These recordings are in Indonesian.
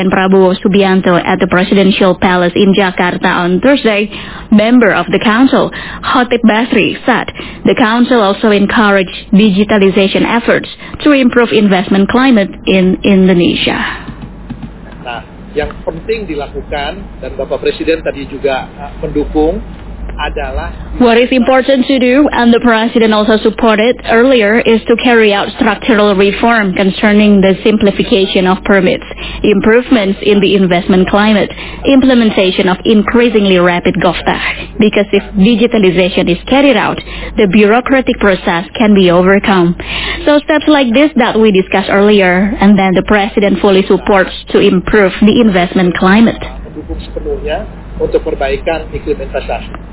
Prabowo Subianto at the Presidential Palace in Jakarta on Thursday, member of the council, Khatib Basri, said the council also encouraged digitalization efforts to improve investment climate in Indonesia. Nah, yang penting dilakukan dan Bapak Presiden tadi juga mendukung adalah what is important to do, and the President also supported earlier, is to carry out structural reform concerning the simplification of permits, improvements in the investment climate, implementation of increasingly rapid GovTech. Because if digitalization is carried out, the bureaucratic process can be overcome. So steps like this that we discussed earlier, and then the President fully supports to improve the investment climate. Mendukung sepenuhnya untuk perbaikan iklim investasi.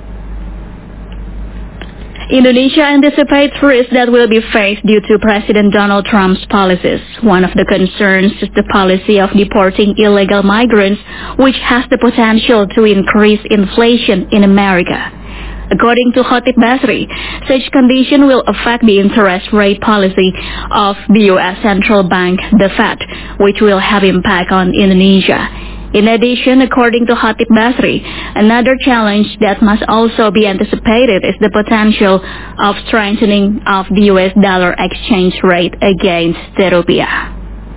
Indonesia anticipates risks that will be faced due to President Donald Trump's policies. One of the concerns is the policy of deporting illegal migrants, which has the potential to increase inflation in America. According to Khatib Basri, such condition will affect the interest rate policy of the U.S. Central Bank, the Fed, which will have impact on Indonesia. In addition, according to Khatib Basri, another challenge that must also be anticipated is the potential of strengthening of the US dollar exchange rate against the rupiah.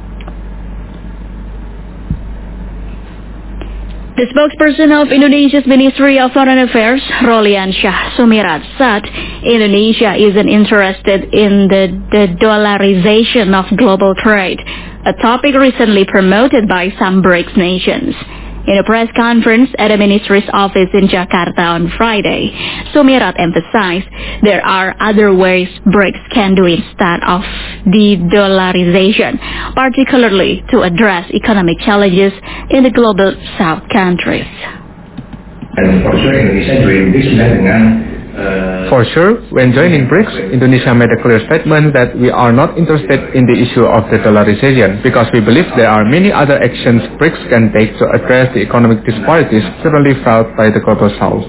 The spokesperson of Indonesia's Ministry of Foreign Affairs, Rolian Shah Sumirat, said Indonesia isn't interested in the dollarization of global trade, a topic recently promoted by some BRICS nations. In a press conference at the ministry's office in Jakarta on Friday, Sumirat emphasized there are other ways BRICS can do instead of de-dollarization, particularly to address economic challenges in the global South countries. For sure, when joining BRICS, Indonesia made a clear statement that we are not interested in the issue of the dollarization because we believe there are many other actions BRICS can take to address the economic disparities currently felt by the global South.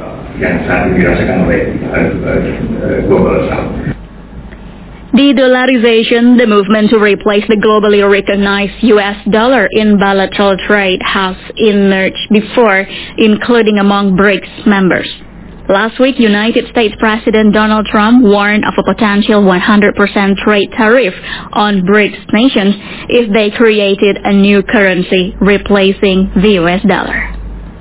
De-dollarization, the movement to replace the globally recognized U.S. dollar in bilateral trade, has emerged before, including among BRICS members. Last week, United States President Donald Trump warned of a potential 100% trade tariff on BRICS nations if they created a new currency replacing the US dollar.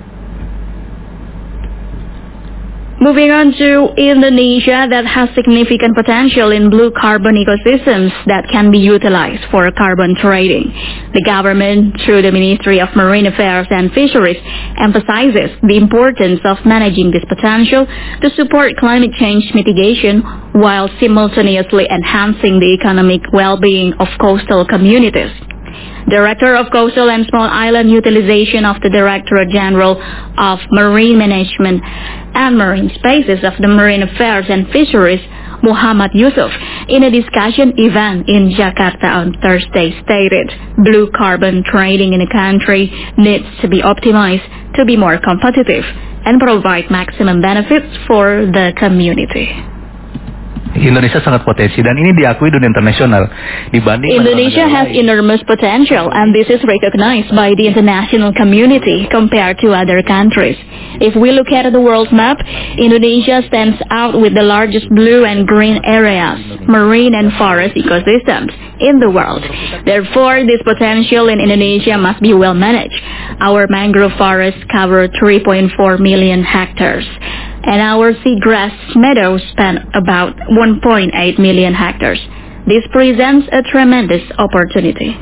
Moving on to Indonesia, that has significant potential in blue carbon ecosystems that can be utilized for carbon trading. The government, through the Ministry of Marine Affairs and Fisheries, emphasizes the importance of managing this potential to support climate change mitigation while simultaneously enhancing the economic well-being of coastal communities. Director of Coastal and Small Island Utilization of the Directorate General of Marine Management and Marine Spaces of the Marine Affairs and Fisheries, Muhammad Yusuf, in a discussion event in Jakarta on Thursday, stated blue carbon trading in the country needs to be optimized to be more competitive and provide maximum benefits for the community. Indonesia sangat potensi dan ini diakui dunia internasional dibanding Indonesia has enormous potential and this is recognized by the international community compared to other countries. If we look at the world map, Indonesia stands out with the largest blue and green areas, marine and forest ecosystems in the world. Therefore, this potential in Indonesia must be well managed. Our mangrove forests cover 3.4 million hectares. And our seagrass meadows span about 1.8 million hectares. This presents a tremendous opportunity.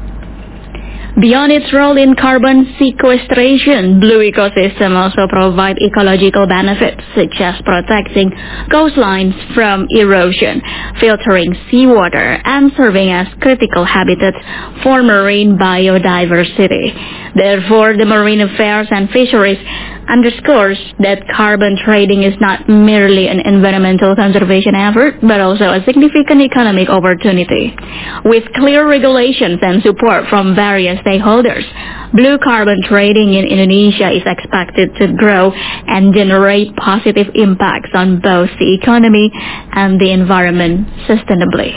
Beyond its role in carbon sequestration, blue ecosystems also provide ecological benefits such as protecting coastlines from erosion, filtering seawater, and serving as critical habitats for marine biodiversity. Therefore, the Marine Affairs and Fisheries underscores that carbon trading is not merely an environmental conservation effort, but also a significant economic opportunity. With clear regulations and support from various stakeholders, blue carbon trading in Indonesia is expected to grow and generate positive impacts on both the economy and the environment sustainably.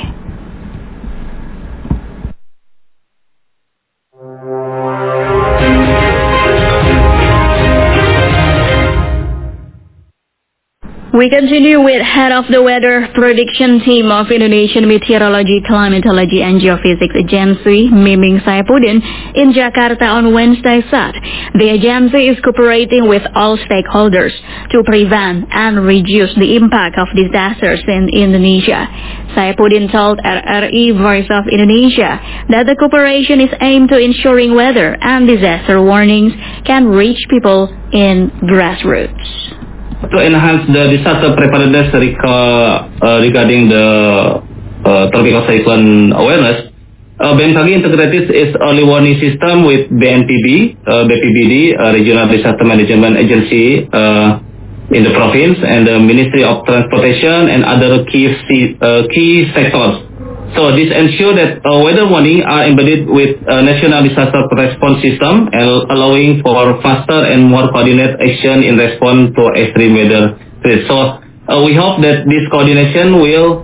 We continue with head of the weather prediction team of Indonesian Meteorology, Climatology and Geophysics Agency, Miming Saifuddin, in Jakarta on Wednesday said the agency is cooperating with all stakeholders to prevent and reduce the impact of disasters in Indonesia. Saifuddin told RRI Voice of Indonesia that the cooperation is aimed to ensuring weather and disaster warnings can reach people in grassroots. To enhance the disaster preparedness regarding the tropical cyclone awareness, BMKG integrated its early warning system with BNPB, BPBD, Regional Disaster Management Agency in the province, and the Ministry of Transportation and other key sectors. So this ensures that weather warnings are embedded with a national disaster response system, and allowing for faster and more coordinated action in response to extreme weather threats. So we hope that this coordination will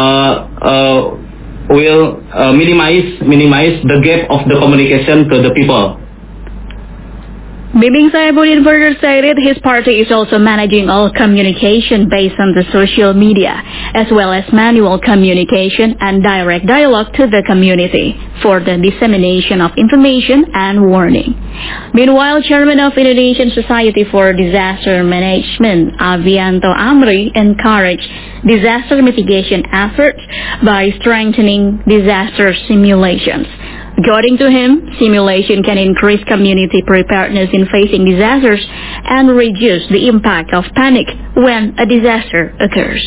minimize the gap of the communication to the people. Miming Saifuddin further stated his party is also managing all communication based on the social media, as well as manual communication and direct dialogue to the community for the dissemination of information and warning. Meanwhile, Chairman of Indonesian Society for Disaster Management, Avianto Amri, encouraged disaster mitigation efforts by strengthening disaster simulations. According to him, simulation can increase community preparedness in facing disasters and reduce the impact of panic when a disaster occurs.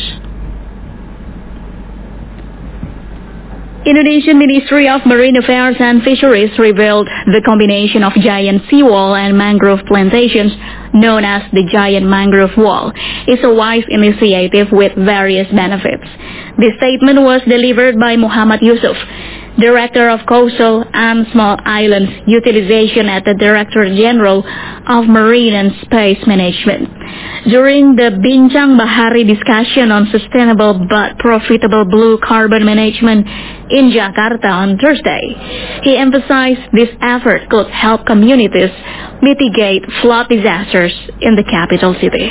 Indonesian Ministry of Marine Affairs and Fisheries revealed the combination of giant seawall and mangrove plantations, known as the Giant Mangrove Wall, is a wise initiative with various benefits. The statement was delivered by Muhammad Yusuf, Director of Coastal and Small Islands Utilization at the Director General of Marine and Space Management. During the Bincang Bahari discussion on sustainable but profitable blue carbon management in Jakarta on Thursday, he emphasized this effort could help communities mitigate flood disasters in the capital city.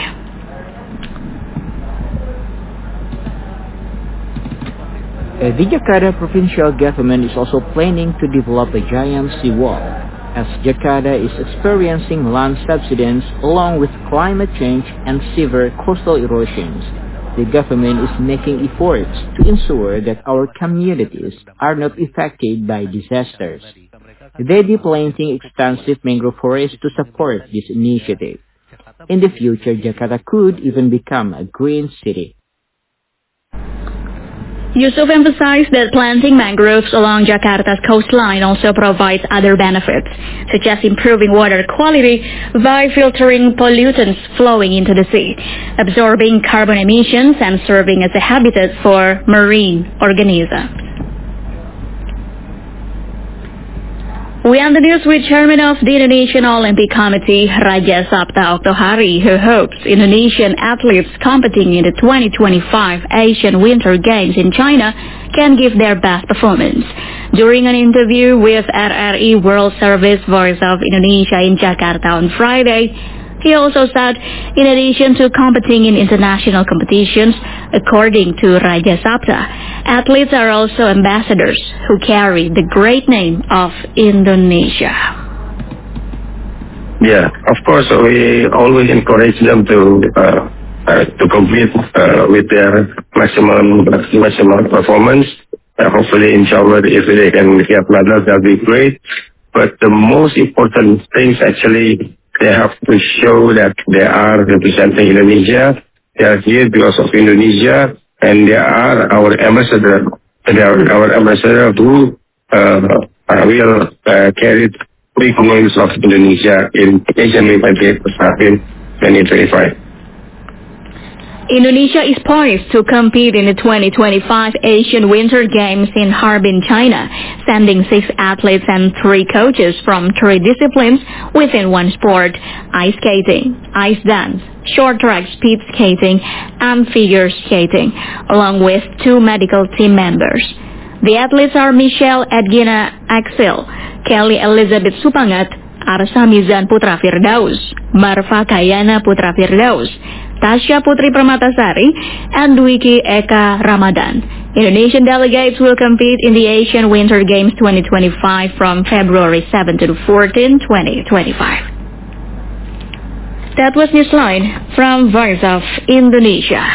The Jakarta provincial government is also planning to develop a giant seawall, as Jakarta is experiencing land subsidence along with climate change and severe coastal erosions. The government is making efforts to ensure that our communities are not affected by disasters. They be planting extensive mangrove forests to support this initiative. In the future, Jakarta could even become a green city. Yusuf emphasized that planting mangroves along Jakarta's coastline also provides other benefits, such as improving water quality by filtering pollutants flowing into the sea, absorbing carbon emissions, and serving as a habitat for marine organisms. We end the news with Chairman of the Indonesian Olympic Committee, Raja Sabta Oktohari, who hopes Indonesian athletes competing in the 2025 Asian Winter Games in China can give their best performance. During an interview with RRI World Service Voice of Indonesia in Jakarta on Friday, he also said, in addition to competing in international competitions, according to Raja Sabta, athletes are also ambassadors who carry the great name of Indonesia. Yeah, of course, we always encourage them to compete with their maximum performance. Hopefully, inshallah, if they can get medals, that'll be great. But the most important thing is actually they have to show that they are representing Indonesia. They are here because of Indonesia, and they are our ambassador. They are our ambassador who will carry big names of Indonesia in Asian Winter Games in 2025. Indonesia is poised to compete in the 2025 Asian Winter Games in Harbin, China, sending 6 athletes and 3 coaches from 3 disciplines within one sport: ice skating, ice dance, short track speed skating, and figure skating, along with 2 medical team members. The athletes are Michelle Edgina Axel, Kelly Elizabeth Supangat, Arsa Mizan Putra Firdaus, Marfa Kayana Putra Firdaus, Tasya Putri Permatasari, and Dwiki Eka Ramadan. Indonesian delegates will compete in the Asian Winter Games 2025 from February 7 to 14, 2025. That was Newsline from Voice of Indonesia.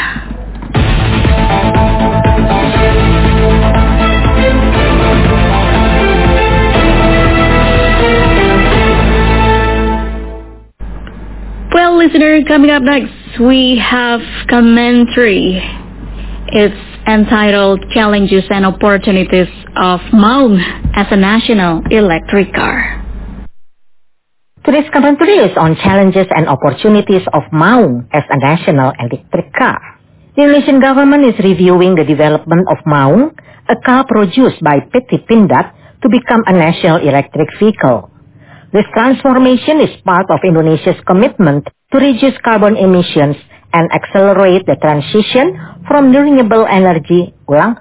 Well, listener, coming up next, we have commentary. It's entitled Challenges and Opportunities of Maung as a National Electric Car. Today's commentary is on challenges and opportunities of Maung as a national electric car. The Indonesian government is reviewing the development of Maung, a car produced by PT Pindad, to become a national electric vehicle. This transformation is part of Indonesia's commitment to reduce carbon emissions and accelerate the transition from renewable energy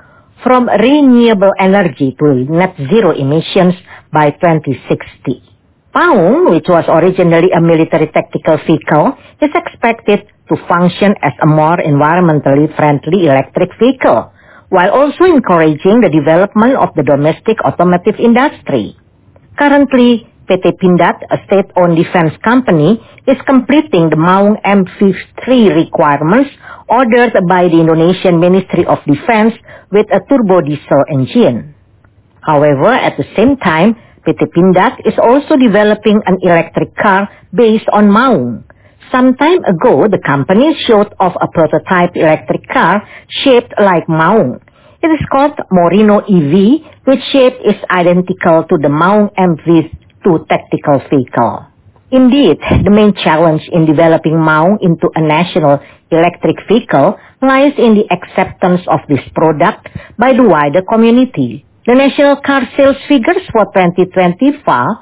to net zero emissions by 2060. Maung, which was originally a military tactical vehicle, is expected to function as a more environmentally friendly electric vehicle, while also encouraging the development of the domestic automotive industry. Currently, PT Pindad, a state-owned defense company, is completing the Maung MV3 requirements ordered by the Indonesian Ministry of Defense with a turbo diesel engine. However, at the same time, PT Pindad is also developing an electric car based on Maung. Some time ago, the company showed off a prototype electric car shaped like Maung. It is called Morino EV, which shape is identical to the Maung MV2 tactical vehicle. Indeed, the main challenge in developing Maung into a national electric vehicle lies in the acceptance of this product by the wider community. The national car sales figures for 2024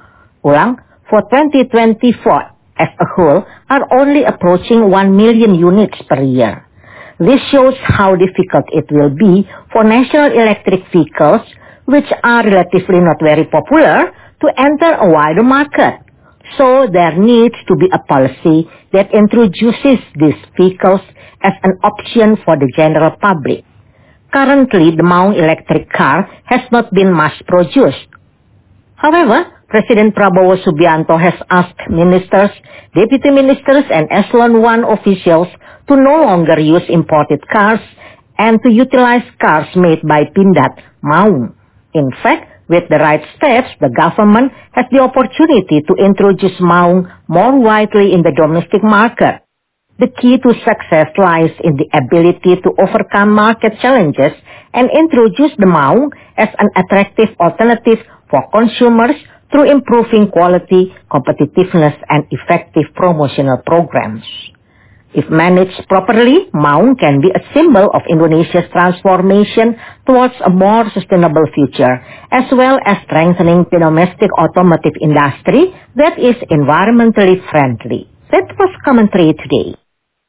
as a whole are only approaching 1 million units per year. This shows how difficult it will be for national electric vehicles, which are relatively not very popular, to enter a wider market. So there needs to be a policy that introduces these vehicles as an option for the general public. Currently, the Maung electric car has not been mass-produced. However, President Prabowo Subianto has asked ministers, deputy ministers, and Echelon 1 officials to no longer use imported cars and to utilize cars made by Pindad Maung. In fact, with the right steps, the government has the opportunity to introduce Maung more widely in the domestic market. The key to success lies in the ability to overcome market challenges and introduce the Maung as an attractive alternative for consumers through improving quality, competitiveness, and effective promotional programs. If managed properly, Maung can be a symbol of Indonesia's transformation towards a more sustainable future, as well as strengthening the domestic automotive industry that is environmentally friendly. That was commentary today.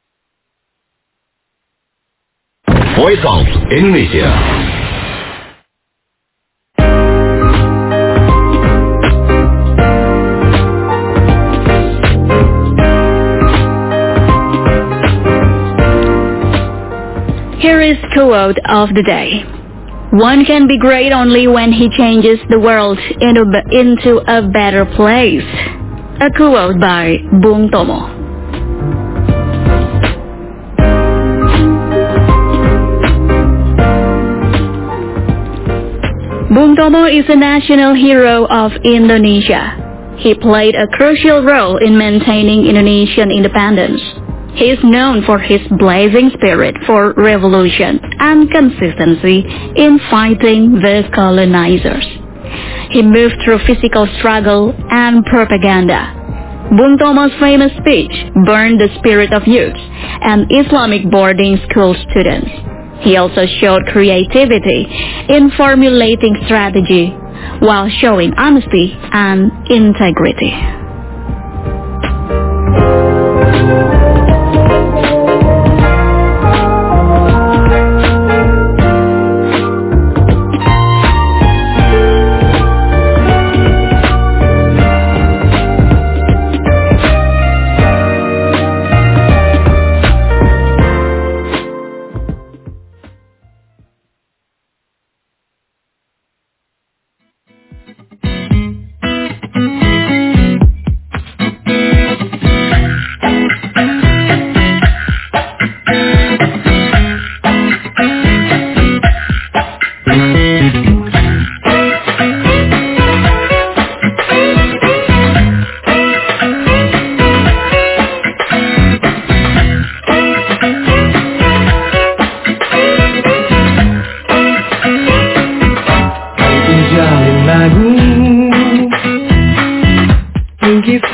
Voice of Indonesia. Here is quote of the day. One can be great only when he changes the world into a better place. A quote by Bung Tomo. Bung Tomo is a national hero of Indonesia. He played a crucial role in maintaining Indonesian independence. He is known for his blazing spirit for revolution and consistency in fighting the colonizers. He moved through physical struggle and propaganda. Bung Tomo's famous speech burned the spirit of youths and Islamic boarding school students. He also showed creativity in formulating strategy while showing honesty and integrity.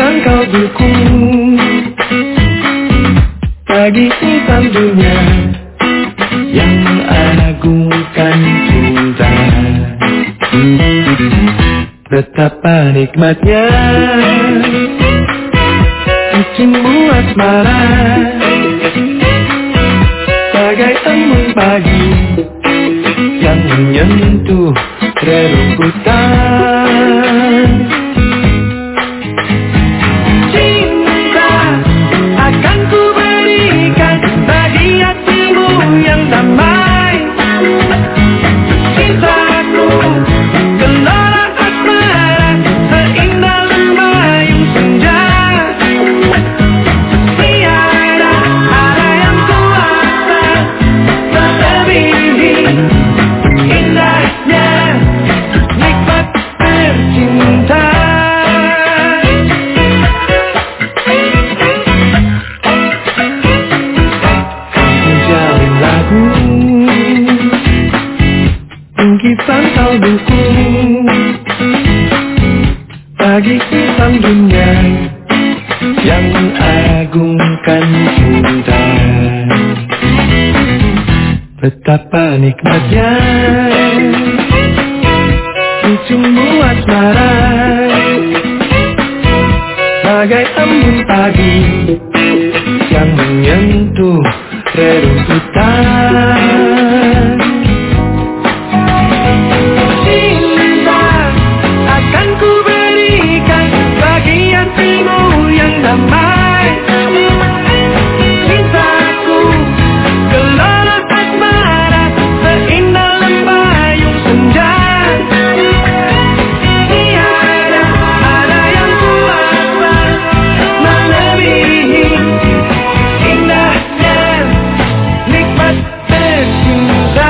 Bintang kau dukung bagi insan dunia yang agungkan cinta. Betapa nikmatnya cincinku asmara, bagai embun pagi yang menyentuh rerumputan. Cinta akan ku berikan bagi hatimu yang damai. Cintaku gelora asmara, seindah lembayung senja. Tiada ada yang kuasa melebihi indahnya nikmat bercinta. Menjalin lagu, bingkisan kau dukung bagi insan dunia yang mengagungkan cinta. Betapa nikmatnya cincinku asmara, bagai embun pagi yang menyentuh rerumputan. Cinta akan ku berikan bagi hatimu yang damai. Cintaku gelora asmara, seindah lembayung senja. Tiada ada yang kuasa melebihi indahnya nikmat bercinta.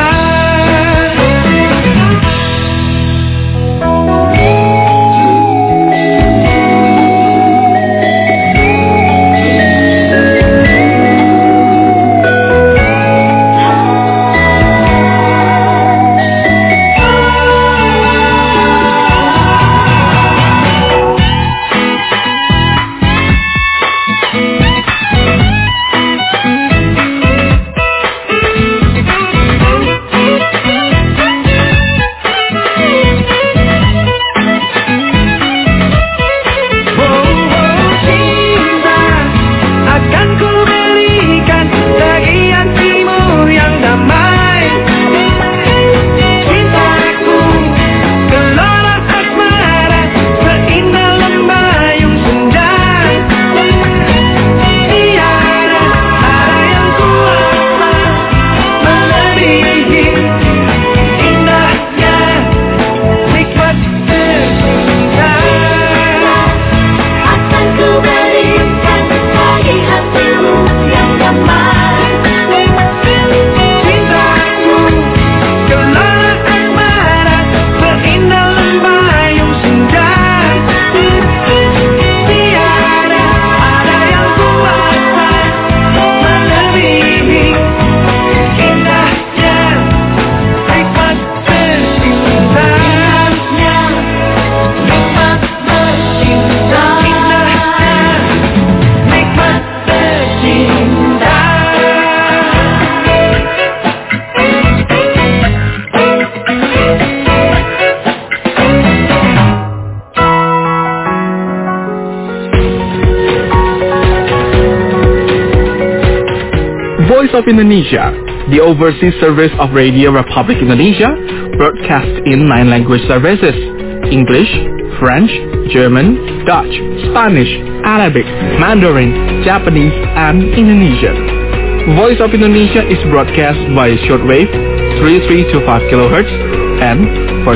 Voice of Indonesia, the overseas service of Radio Republic Indonesia, broadcasts in 9 language services: English, French, German, Dutch, Spanish, Arabic, Mandarin, Japanese, and Indonesian. Voice of Indonesia is broadcast by shortwave 3325 kHz and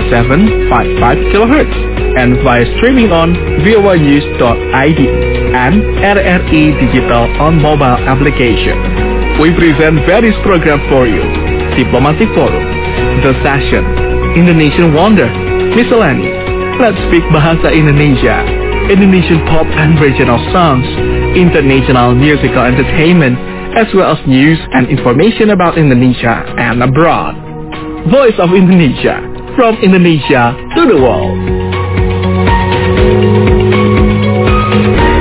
4755 kHz, and via streaming on voanews.id and RRI Digital on mobile application. We present various programs for you: Diplomatic Forum, The Session, Indonesian Wonder, Miscellany, Let's Speak Bahasa Indonesia, Indonesian pop and regional songs, international musical entertainment, as well as news and information about Indonesia and abroad. Voice of Indonesia, from Indonesia to the world.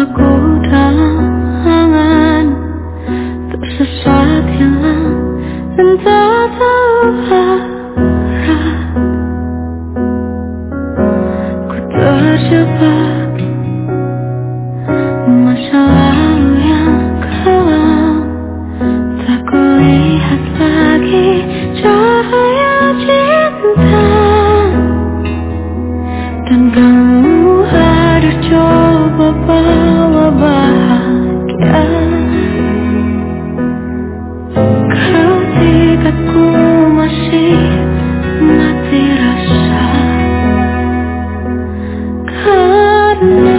aku dalam angan, tersesat hilang dan tak tahu arah. Ku terjebak masa lalu yang kelam, tak kulihat lagi cahaya cinta. Dan kamu harus coba bawa bahagia ketika ku masih mati rasa. Karena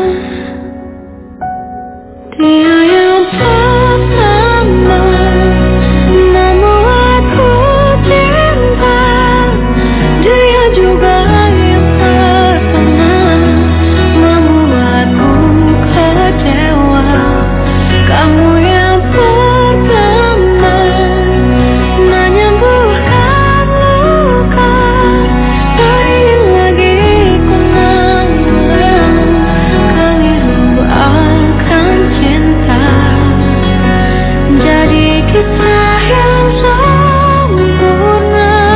dia yang pertama membuatku cinta, dia juga yang pertama membuatku kecewa. Kamu yang pertama menyembuhkan luka, tak ingin lagi ku mengulang keliru akan cinta. Jadi kisah yang sempurna,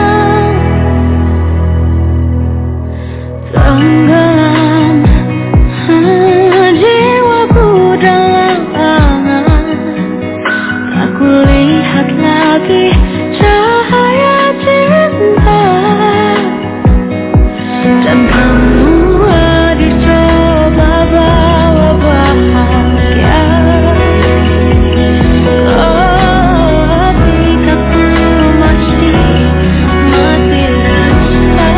tenggelam jiwaku dalam angan, tak kulihat lagi cahaya cinta. Dan kamu hadir coba bawa bahagia ketika ku masih mati rasa.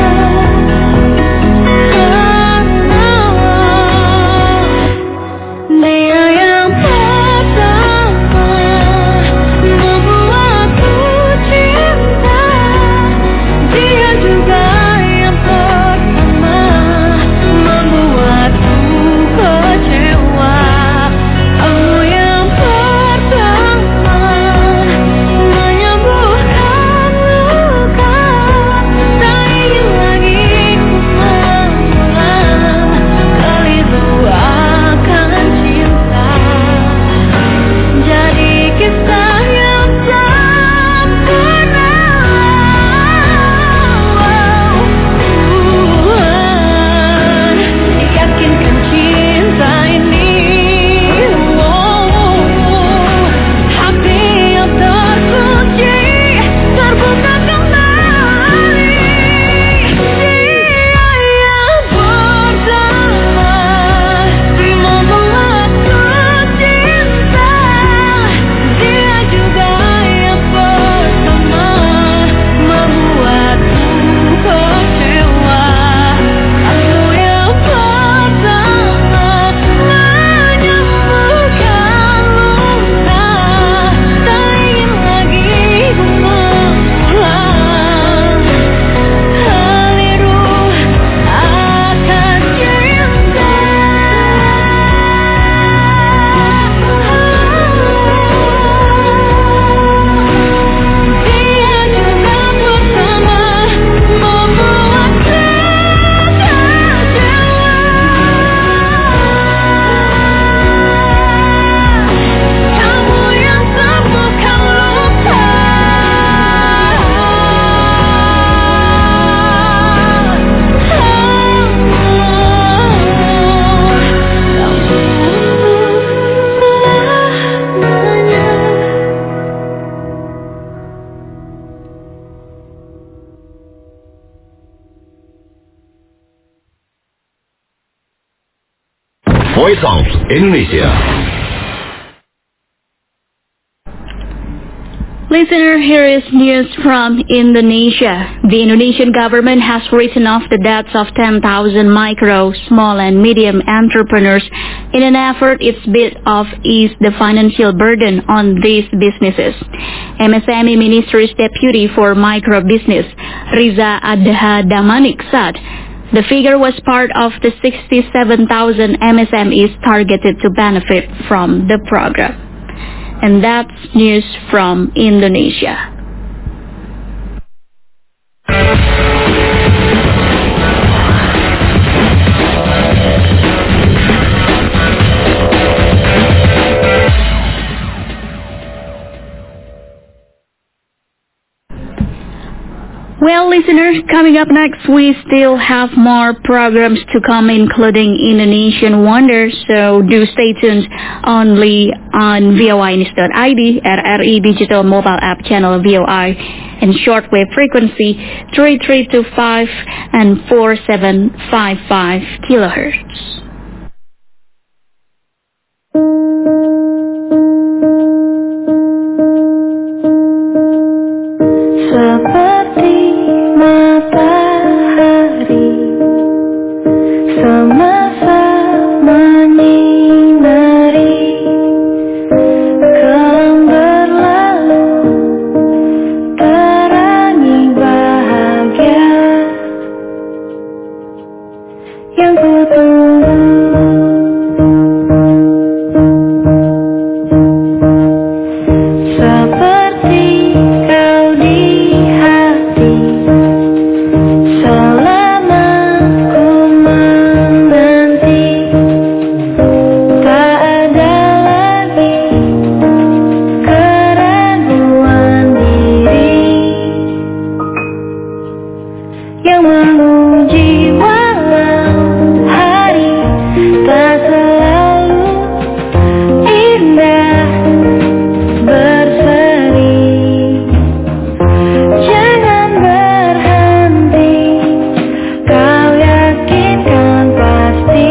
Dia yang pertama membuatku cinta, dia juga yang pertama membuatku kecewa. Kamu yang pertama menyembuhkan luka, tak ingin lagi ku mengulang keliru akan cinta. Jadi kisah yang sempurna, yakinkan cinta ini, hati yang terkunci terbuka kembali. Dia yang pertama membuatku cinta, dia juga yang pertama membuatku kecewa. Kamu yang pertama menyembuhkan luka, tak ingin lagi ku mengulang keliru akan cinta. Dia juga pertama membuatku kecewa. Kamu yang sembuhkan luka, Voice of Indonesia. Listener, here is news from Indonesia. The Indonesian government has written off the debts of 10,000 micro, small and medium entrepreneurs in an effort its bid of ease the financial burden on these businesses. MSME Ministry's Deputy for Micro Business, Riza Adha Damanik, said the figure was part of the 67,000 MSMEs targeted to benefit from the program. And that's news from Indonesia. listeners, coming up next, we still have more programs to come, including Indonesian Wonders, so do stay tuned only on voinews.id, RRI Digital Mobile App Channel VOI, and shortwave frequency 3325 and 4755 kilohertz. Seperti matahari semasa menyinari kelam berlalu terangi bahagia yang kutunggu. Seperti kau di hati selama ku menanti, tak ada lagi keraguan diri yang menguji walau hari tak selalu indah berseri. Jangan berhenti, kau yakinkan pasti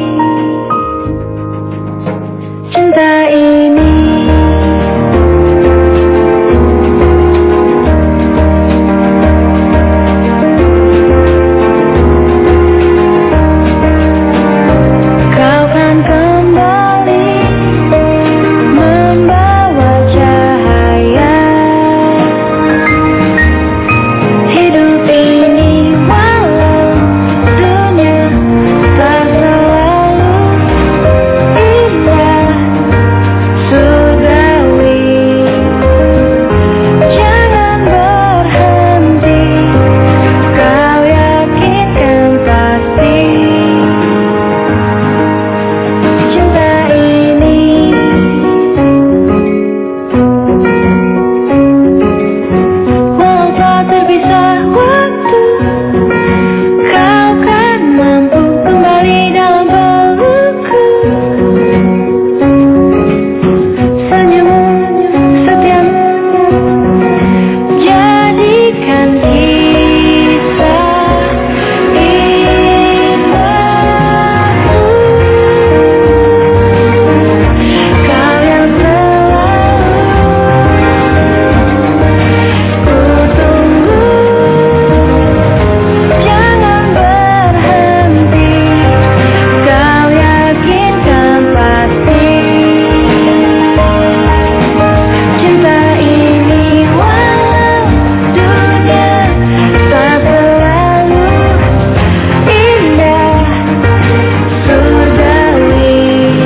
cinta ini. Kau kan kembali membawa cahaya hidup ini, walau dunia tak selalu indah surgawi. Jangan berhenti, kau yakinkan pasti cinta ini. Walau tak terpisah waktu, kau kan mampu kembali dalam pelukku. Senyummu, setiamu, jadikan kisah hidupku. Kau yang selalu kutunggu. Jangan berhenti, kau yakinkan pasti cinta ini, walau dunia tak selalu indah surgawi.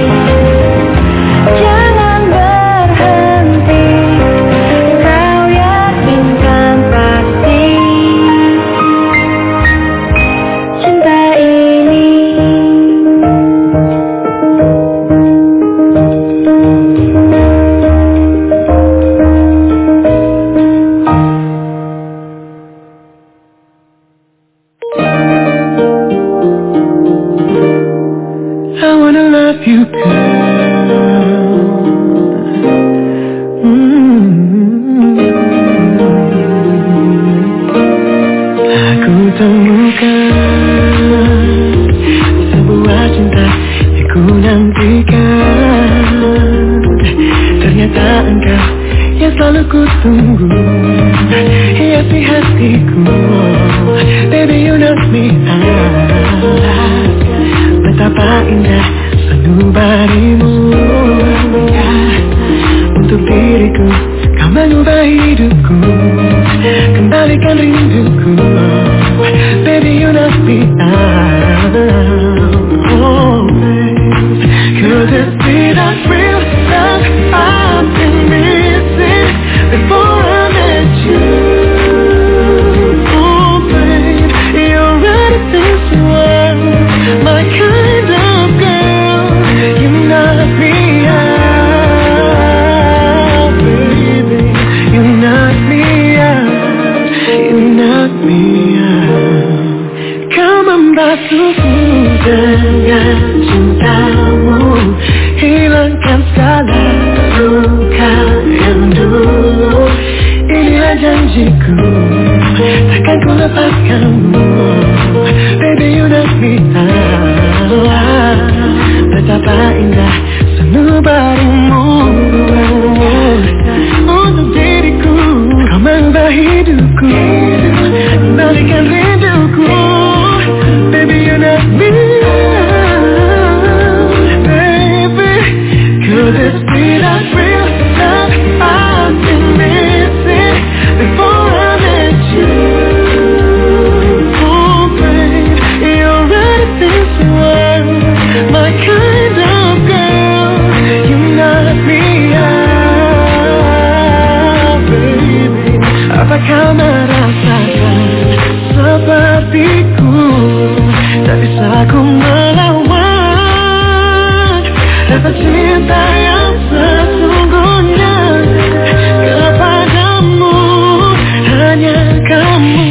Jangan berhenti, kau yakinkan pasti cinta ini. I wanna love you, girl. Aku temukan sebuah cinta yang ku nantikan. Ternyata engkau yang selalu ku tunggu, hiasi hatiku. Baby, you know me. Betapa indah sanubarimu. Untuk diriku, kau mengubah hidupku, kembalikan rinduku. Baby, you know me. Oh, could this be that real love I've been missing before I met you? Oh, babe, you're ready this world, my kind of girl. You knock me out, baby. You knock me out. You knock me dengan cintamu, hilangkan segala luka yang dulu. Inilah janjiku, takkan ku lepaskanmu. Baby, you knock me out. Betapa indah sanubarimu. Untuk diriku, kau mengubah hidupku, kembalikan rinduku. Baby, you knock me out, baby. Could this be that real love I've been missing before I met you? Oh, babe, you're right this world, my kind of girl. You knock me out, baby. Apakah merasakan sepertiku? Tak bisa ku melawan rasa cinta yang sesungguhnya kepadamu, hanya kamu.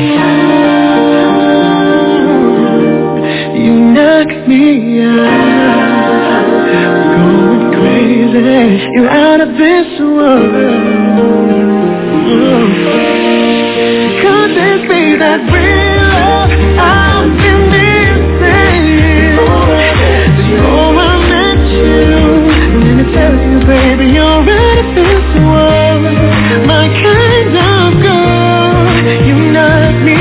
You knock me out, going crazy. You're out of this world. Could this be that real love I've been missing? Before I met you, let me tell you, baby, you're out of this world, my kind of girl. You knock me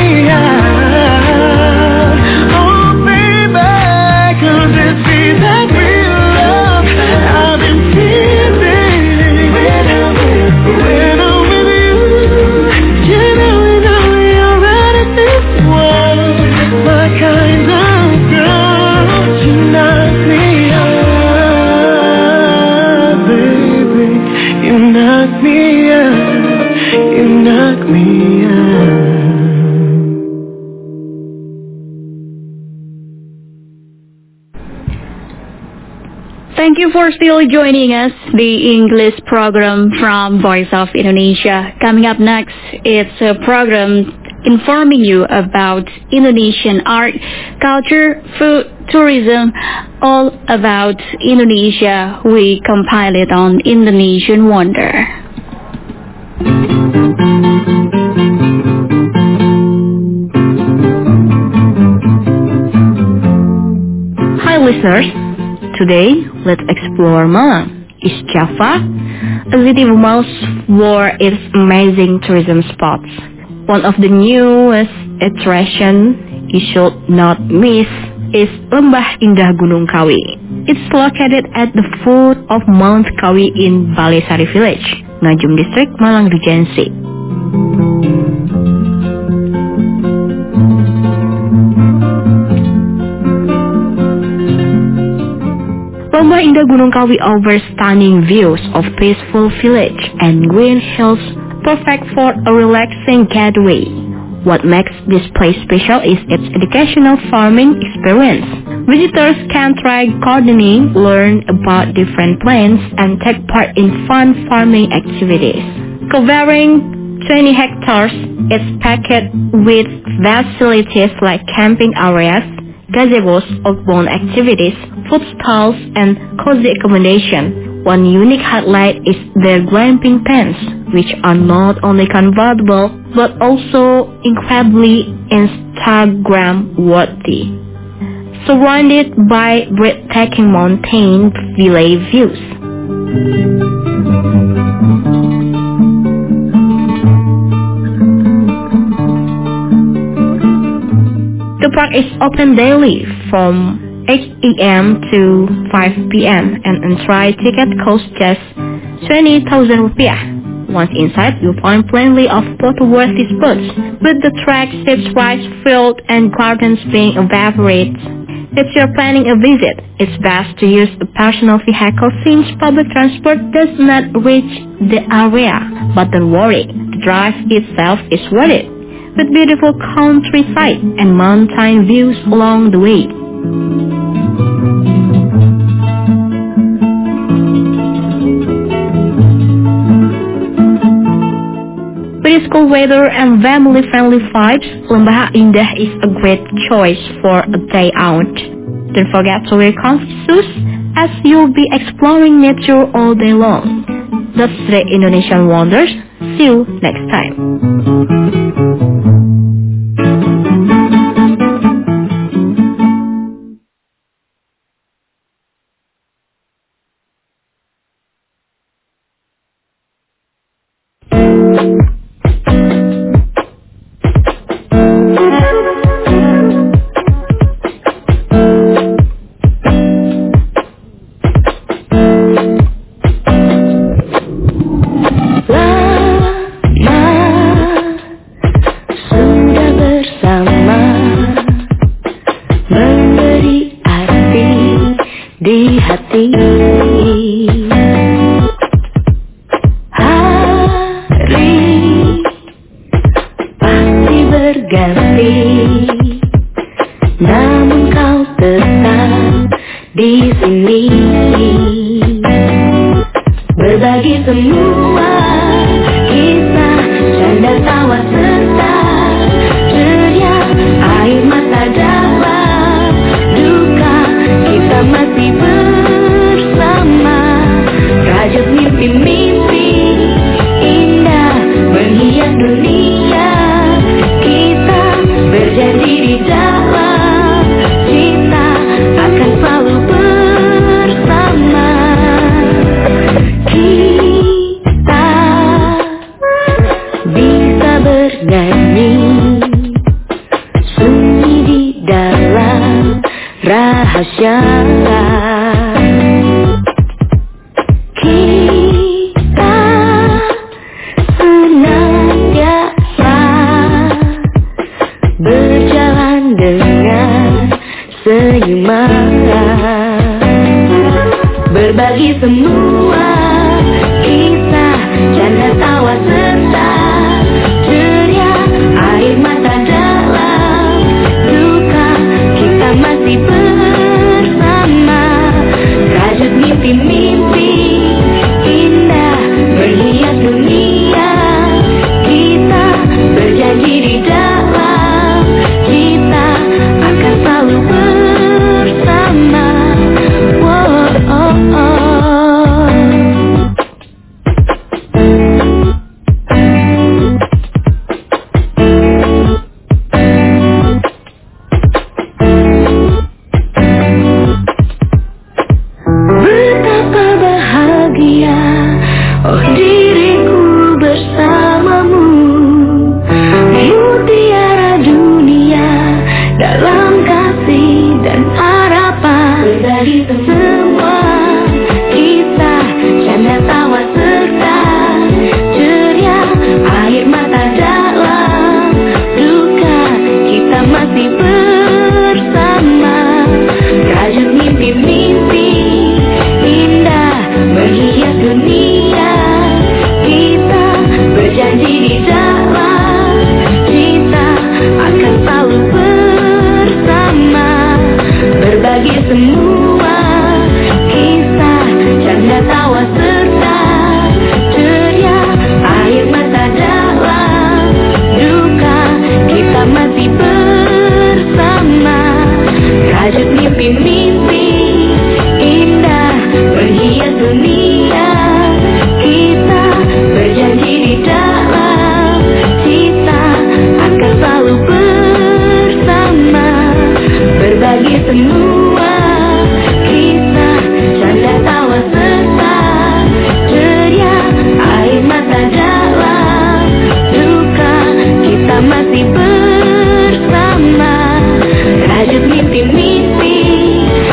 out. Oh, baby, could this be that real love I've been feeling? When I'm with you, you know you're out of this world, my kind of girl. You knock me out, baby. You knock me out. You knock me out. Thank you for still joining us, the English program from Voice of Indonesia. Coming up next, it's a program informing you about Indonesian art, culture, food, tourism, all about Indonesia. We compile it on Indonesian Wonder. Hi listeners, today let's explore Malang, East Java, a city famous for its amazing tourism spots. One of the newest attractions you should not miss is Lembah Indah Gunung Kawi. It's located at the foot of Mount Kawi in Balesari Village, Ngajum District, Malang Regency. Lembah Indah Gunung Kawi offers stunning views of peaceful village and green hills, perfect for a relaxing getaway. What makes this place special is its educational farming experience. Visitors can try gardening, learn about different plants, and take part in fun farming activities. Covering 20 hectares, it's packed with facilities like camping areas, gazebos, outbound activities, food stalls, and cozy accommodation. One unique highlight is their glamping tents, which are not only comfortable but also incredibly Instagram-worthy, surrounded by breathtaking mountain village views. The park is open daily from 8 a.m. to 5 p.m. and entry ticket costs just 20,000 rupiah. Once inside, you'll find plenty of photo-worthy spots, with the track, steps, rice field, and gardens being a favorite. If you're planning a visit, it's best to use a personal vehicle since public transport does not reach the area. But don't worry, the drive itself is worth it, with beautiful countryside and mountain views along the way. With its cool weather and family-friendly vibes, Lembah Indah is a great choice for a day out. Don't forget to wear comfy shoes as you'll be exploring nature all day long. That's the Indonesian Wonders. See you next time. Berbagi semua kisah, canda tawa serta ceria, air mata dalam duka, kita masih bersama. Rajut mimpi-mimpi indah berhias dunia, kita berjanji di dalam cita akan selalu bersama. Betapa bahagia, oh diriku bersamamu, mutiara dunia dalam kasih dan harapan. Berbagi semua kisah, canda tawa serta ceria, air mata dalam duka, kita masih bersama. Rajut mimpi-mimpi indah berhias dunia, kita berjanji di dalam cita akan selalu bersama. Berbagi semua kisah, canda tawa serta ceria, air mata dalam duka, kita masih bersama. Rajut mimpi-mimpi indah berhias dunia, kita berjanji di dalam cita akan selalu bersama. Berbagi semua kisah, canda tawa serta ceria, air mata dalam duka, kita masih bersama. Rajut mimpi-mimpi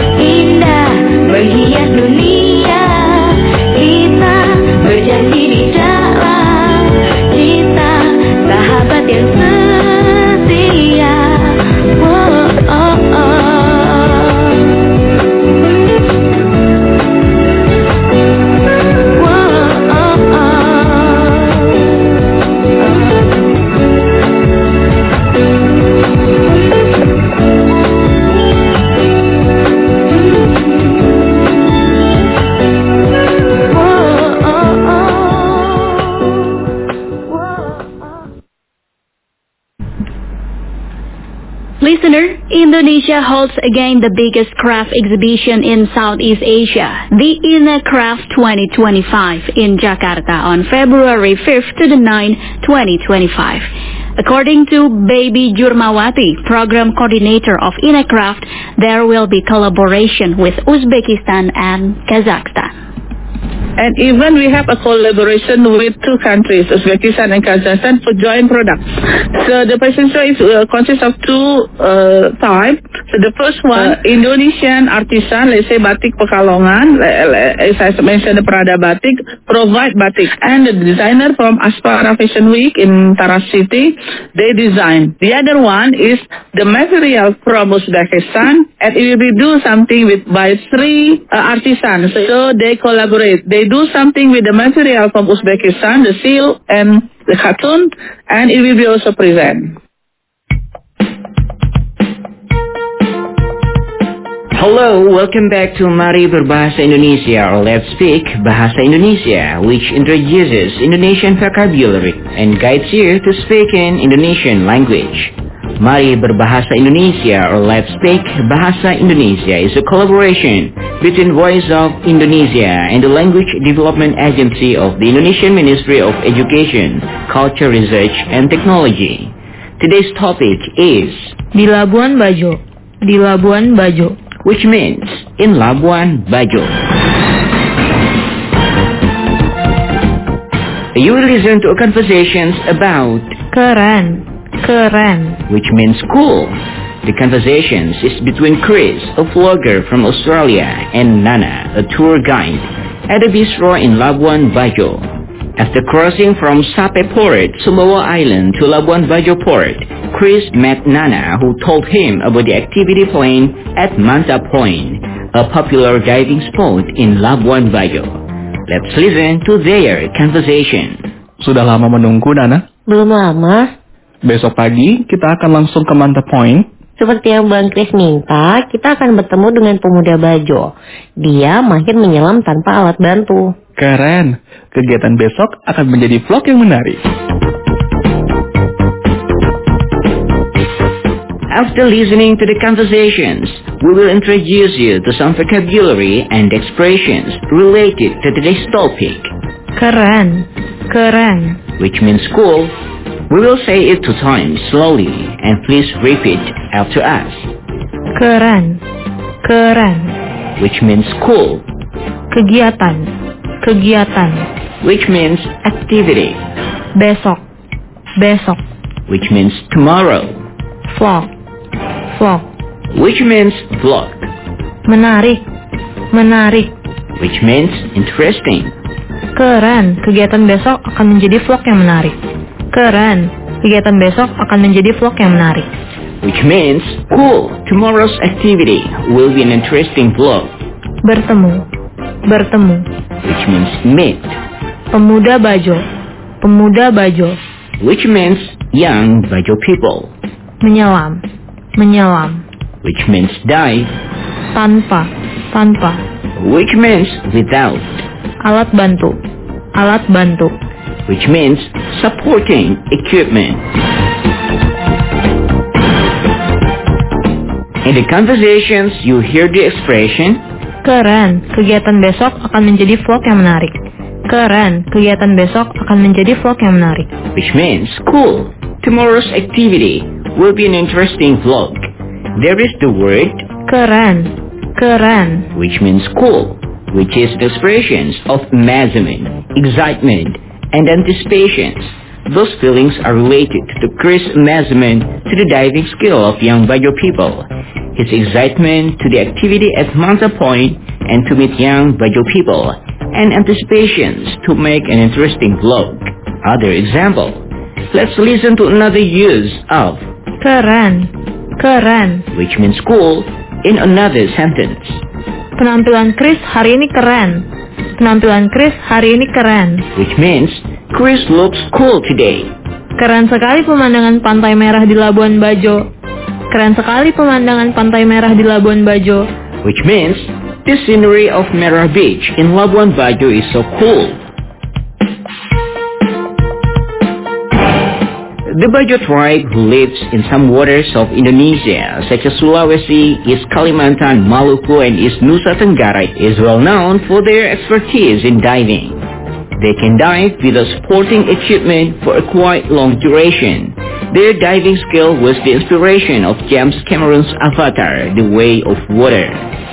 Indonesia holds again the biggest craft exhibition in Southeast Asia, the INACRAFT 2025 in Jakarta on February 5th to the 9th, 2025. According to Baby Jurmawati, program coordinator of INACRAFT, there will be collaboration with Uzbekistan and Kazakhstan. And even we have a collaboration with two countries, Uzbekistan and Kazakhstan, for joint products. So the fashion show consists of two types. So the first one, Indonesian artisan, let's say Batik Pekalongan, as I mentioned, the Prada Batik, provide batik. And the designer from Aspara Fashion Week in Taras City, they design. The other one is the material from Uzbekistan, and it will be do something by three artisans. So they collaborate. They do something with the material from Uzbekistan, the silk and the cotton, and it will be also present. Hello, welcome back to Mari Berbahasa Indonesia, or Let's Speak Bahasa Indonesia, which introduces Indonesian vocabulary and guides you to speak in Indonesian language. Mari Berbahasa Indonesia, or Let's Speak Bahasa Indonesia, is a collaboration between Voice of Indonesia and the Language Development Agency of the Indonesian Ministry of Education, Culture, Research and Technology. Today's topic is Di Labuan Bajo. Di Labuan Bajo, which means in Labuan Bajo. You will listen to conversations about Keren, keren, which means cool. The conversations is between Chris, a vlogger from Australia, and Nana, a tour guide, at a bistro in Labuan Bajo. After crossing from Sape Port, Sumbawa Island to Labuan Bajo Port, Chris met Nana, who told him about the activity plane at Manta Point, a popular diving spot in Labuan Bajo. Let's listen to their conversation. Sudah lama menunggu, Nana? Belum lama. Besok pagi kita akan langsung ke Manta Point. Seperti yang Bang Chris minta, kita akan bertemu dengan pemuda Bajo. Dia mahir menyelam tanpa alat bantu. Keren. Kegiatan besok akan menjadi vlog yang menarik. After listening to the conversations, we will introduce you to some vocabulary and expressions related to today's topic. Keren, keren, which means cool. We will say it 2 times slowly, and please repeat after us. Keren, keren, which means cool. Kegiatan, kegiatan, which means activity. Besok, besok, which means tomorrow. Vlog, vlog, which means vlog. Menarik, menarik, which means interesting. Keren, kegiatan besok akan menjadi vlog yang menarik. Keren, kegiatan besok akan menjadi vlog yang menarik. Which means cool, tomorrow's activity will be an interesting vlog. Bertemu, bertemu, which means meet. Pemuda Bajo, pemuda Bajo, which means young Bajo people. Menyelam, menyelam, which means dive. Tanpa, tanpa, which means without. Alat bantu, alat bantu, which means supporting equipment. In the conversations, you hear the expression, keren, kegiatan besok akan menjadi vlog yang menarik. Keren, kegiatan besok akan menjadi vlog yang menarik. Which means cool, tomorrow's activity will be an interesting vlog. There is the word keren, keren, which means cool, which is the expressions of amazement, excitement, and anticipations. Those feelings are related to Chris' amazement to the diving skill of young Bajo people, his excitement to the activity at Manta Point and to meet young Bajo people, and anticipations to make an interesting vlog. Other example, let's listen to another use of keren, keren, which means cool, in another sentence. Penampilan Chris hari ini keren. Penampilan Chris hari ini keren. Which means Chris looks cool today. Keren sekali pemandangan pantai merah di Labuan Bajo. Keren sekali pemandangan pantai merah di Labuan Bajo. Which means the scenery of Merah Beach in Labuan Bajo is so cool. The Bajo tribe, who lives in some waters of Indonesia, such as Sulawesi, East Kalimantan, Maluku, and East Nusa Tenggara, is well known for their expertise in diving. They can dive without sporting equipment for a quite long duration. Their diving skill was the inspiration of James Cameron's Avatar, The Way of Water.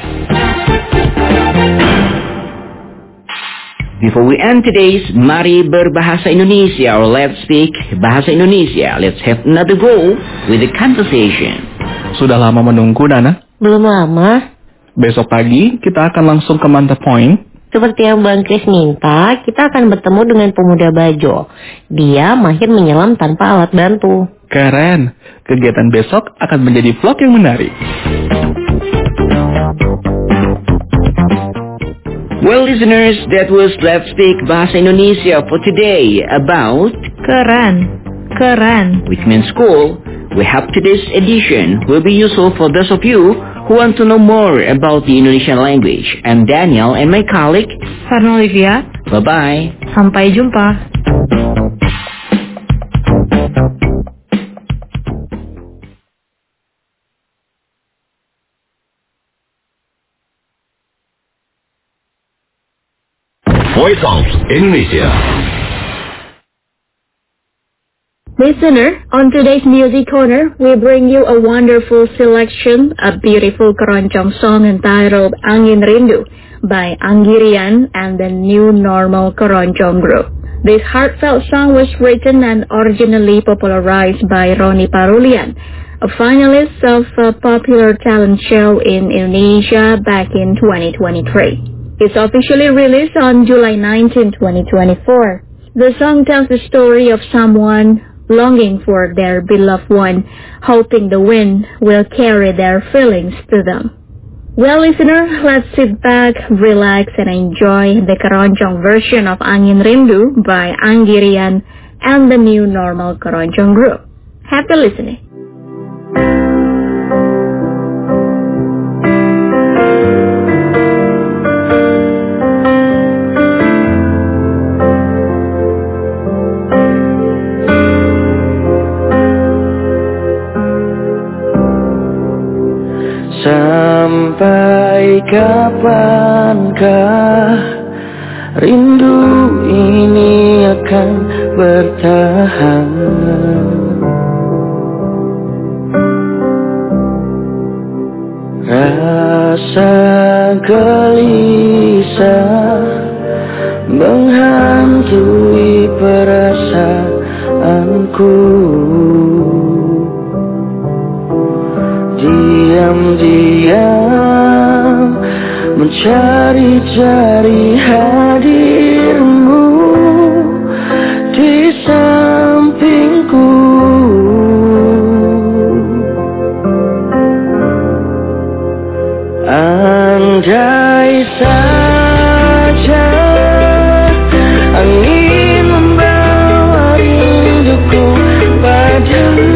Before we end today's Mari Berbahasa Indonesia or Let's Speak Bahasa Indonesia, let's have another go with the conversation. Sudah lama menunggu, Nana? Belum lama. Besok pagi kita akan langsung ke Manta Point. Seperti yang Bang Kris minta, kita akan bertemu dengan pemuda Bajo. Dia mahir menyelam tanpa alat bantu. Keren. Kegiatan besok akan menjadi vlog yang menarik. Well, listeners, that was Let's Speak Bahasa Indonesia for today about Keren, which means cool. We hope today's edition will be useful for those of you who want to know more about the Indonesian language. I'm Daniel and my colleague Farno Olivia. Bye-bye. Sampai jumpa. Voice of Indonesia. Listener, on today's Music Corner, we bring you a wonderful selection, a beautiful keroncong song entitled Angin Rindu by Anggirian and the New Normal Keroncong Group. This heartfelt song was written and originally popularized by Roni Parulian, a finalist of a popular talent show in Indonesia back in 2023. It's officially released on July 19, 2024. The song tells the story of someone longing for their beloved one, hoping the wind will carry their feelings to them. Well, listener, let's sit back, relax, and enjoy the keroncong version of Angin Rindu by Anggirian and the New Normal Keroncong Group. Happy listening. Sampai kapankah rindu ini akan bertahan? Rasa gelisah menghantui perasaanku. Diam-diam mencari-cari hadirmu di sampingku. Andai saja angin membawa rinduku padamu.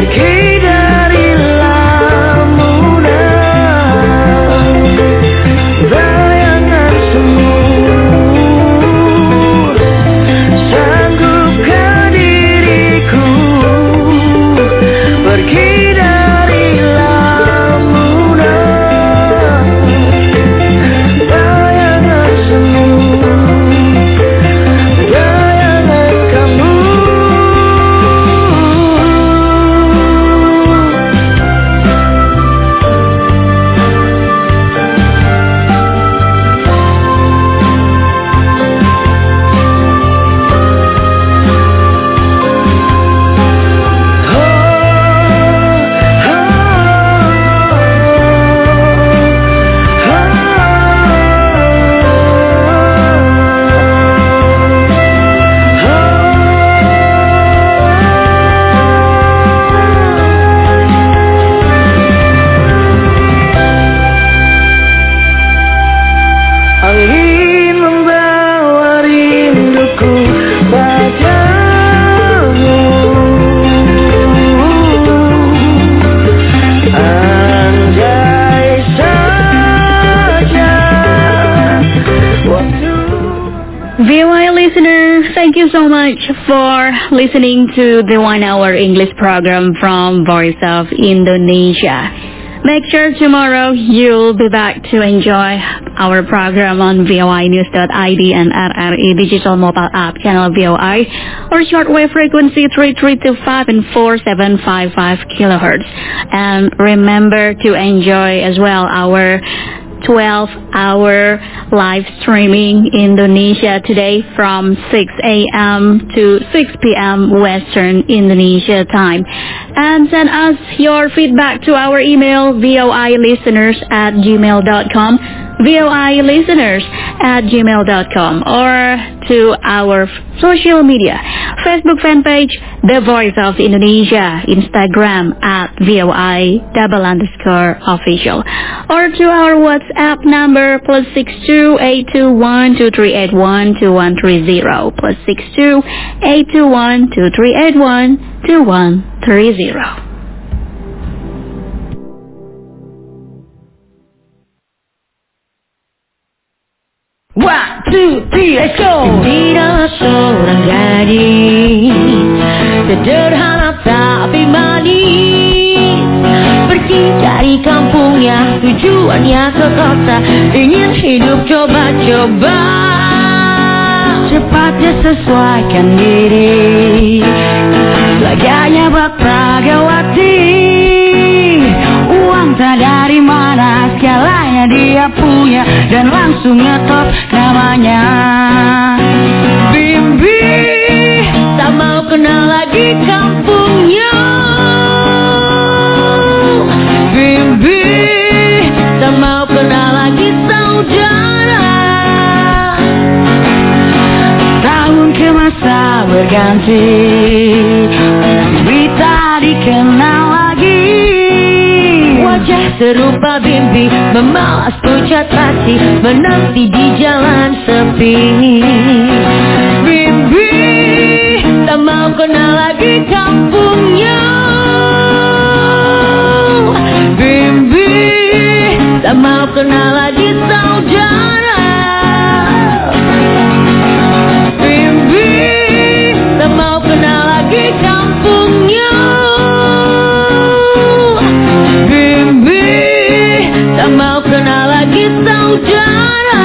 pergi dari lamunan bayangan semu. Sanggupkah diriku pergi dari lamunan bayangan semu, bayangan kamu. Angin membawa rinduku padamu. Andai saja waktu. VOA listener, thank you so much for listening to the 1-hour English program from Voice of Indonesia. Make sure tomorrow you'll be back to enjoy our program on voinews.id and RRI digital mobile app channel VOI or shortwave frequency 3325 and 4755 kilohertz. And remember to enjoy as well our 12-hour live streaming Indonesia today from 6 a.m. to 6 p.m. Western Indonesia time. And send us your feedback to our email voilisteners@gmail.com, voilisteners@gmail.com, or to our social media, Facebook fan page The Voice of Indonesia, Instagram @VOI_official, or to our WhatsApp number +62 821 2381 2130 +62 821 2381 2130. 1, 2, 3, let's go. Tidaklah seorang gadis sederhana tapi manis, pergi dari kampungnya, tujuannya ke kota, ingin hidup coba-coba. Cepatnya sesuaikan diri, gayanya bak pragawati. Uang tak dari mana, segalanya dia punya, dan langsung ngetop namanya Bimbi. Tak mau kenal lagi kampungnya Bimbi, tak mau kenal lagi saudara. Tahun ke masa berganti, Bimbi tak dikenal lagi. Wajah serupa Bimbi, memalas pucat hati, menanti di jalan sepi. Bimbi tak mau kenal lagi kampungnya Bimbi tak mau kenal lagi saudara. Bimbi tak mau kenal lagi kampungnya Bimbi tak mau kenal lagi saudara.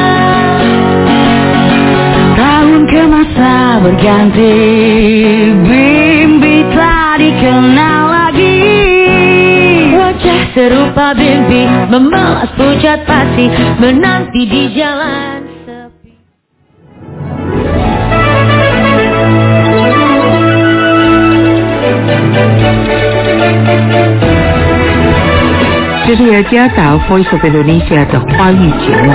Tahun ke masa berganti, Bimbi tak dikenal lagi. Wajah serupa Bimbi, memalas pucat pasti, menanti di jalan sepi. 这是加岛 Voice of Indonesia 的华语节目。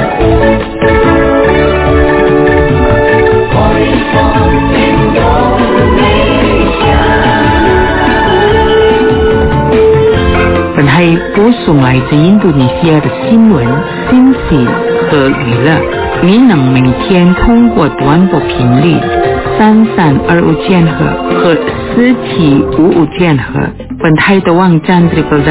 本台播送来自印度尼西亚的新闻、信息和娱乐。您能每天通过短波频率3325千赫和私企55建和本台的网站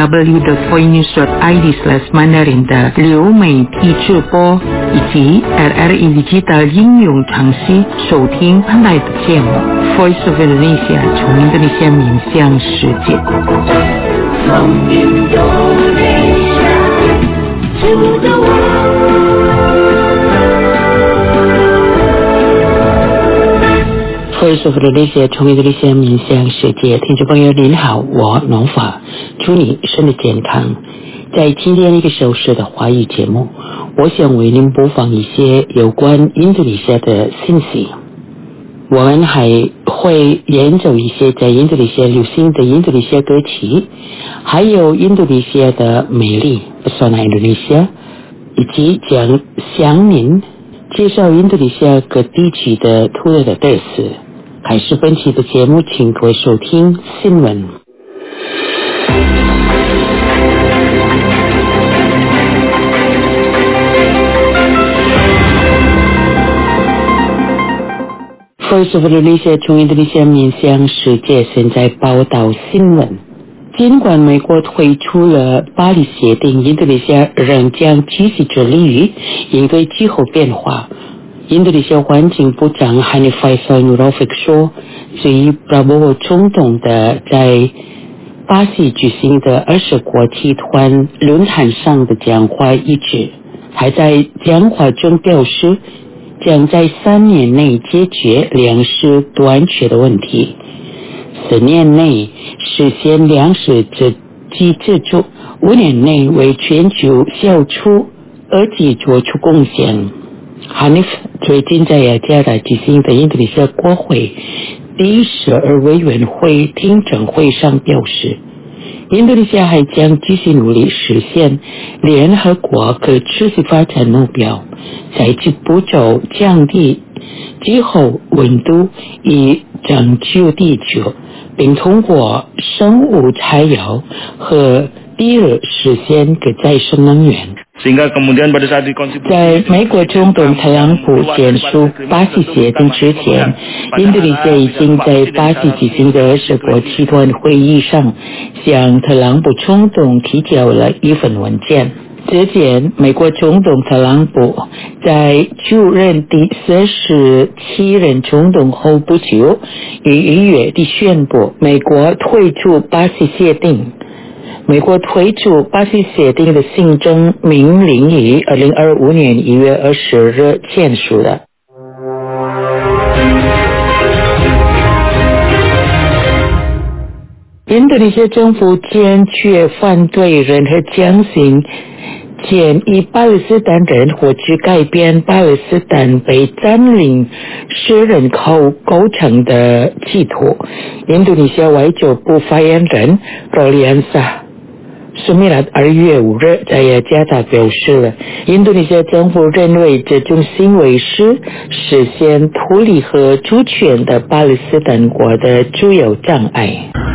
www.voinews.id/mandarin 的流媒体直播以及 RRI Digital 应用程序收听本台的节目 Voice of Indonesia 从印度尼西亚面向世界。 From Indonesia to the world。Voice of Indonesia 从印度尼西亚面向世界，听众朋友您好，我农法，祝你身体健康。在今天1个小时的华语节目，我想为您播放一些有关印度尼西亚的信息。我们还会演奏一些在印度尼西亚流行的印度尼西亚歌曲，还有印度尼西亚的美丽 Pesona Indonesia， 以及将向您介绍印度尼西亚各地区的特有的特色。开始本期的节目，请各位收听新闻。Voice of Indonesia 从印度尼西亚面向世界，现在报道新闻。尽管美国推出了巴黎协定，印度尼西亚仍将继续致力于应对气候变化。印度尼西亚环境部长 Hanif Faisal Nurrofiq 说，至于Prabowo总统的在巴西举行的20国集团论坛上的讲话一致，还在讲话中表示将在3年内解决粮食短缺的问题，4年内实现粮食自足，5年内为全球消除恶疾做出贡献。Hanif 最近在雅加达举行的印度尼西亚国会第12委员会听证会上表示，印度尼西亚还将继续努力实现联合国可持续发展目标，采取步骤降低气候温度以拯救地球，并通过生物柴油和地热实现可再生能源。在美国总统特朗普签署巴西协定之前，印度尼西亚已经在巴西举行的20国集团会议上向特朗普总统提交了一份文件。之前，美国总统特朗普在就任第47任总统后不久，于1月底宣布美国退出巴西协定。美国退出巴西协定的行政命令于2025年1月20日签署的。印度尼西亚政府坚决反对任何将行建议巴勒斯坦人或去改变巴勒斯坦被占领使人口构成的企图。印度尼西亚外交部发言人罗里安萨苏米拉2月5日在雅加达表示了，印度尼西亚政府认为这种行为是实现独立和主权的巴勒斯坦国的主要障碍。